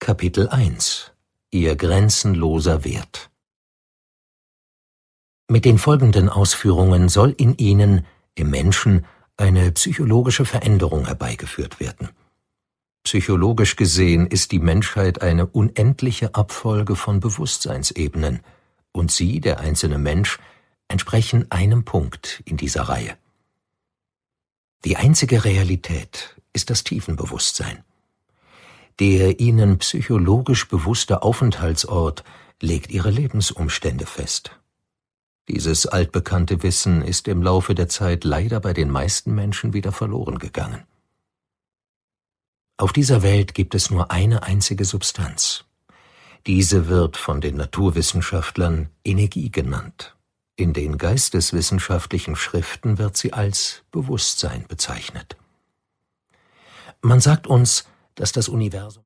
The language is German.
Kapitel 1 – Ihr grenzenloser Wert. Mit den folgenden Ausführungen soll in Ihnen, im Menschen, eine psychologische Veränderung herbeigeführt werden. Psychologisch gesehen ist die Menschheit eine unendliche Abfolge von Bewusstseinsebenen, und Sie, der einzelne Mensch, entsprechen einem Punkt in dieser Reihe. Die einzige Realität ist das Tiefenbewusstsein. Der Ihnen psychologisch bewusste Aufenthaltsort legt Ihre Lebensumstände fest. Dieses altbekannte Wissen ist im Laufe der Zeit leider bei den meisten Menschen wieder verloren gegangen. Auf dieser Welt gibt es nur eine einzige Substanz. Diese wird von den Naturwissenschaftlern Energie genannt. In den geisteswissenschaftlichen Schriften wird sie als Bewusstsein bezeichnet. Man sagt uns, dass das Universum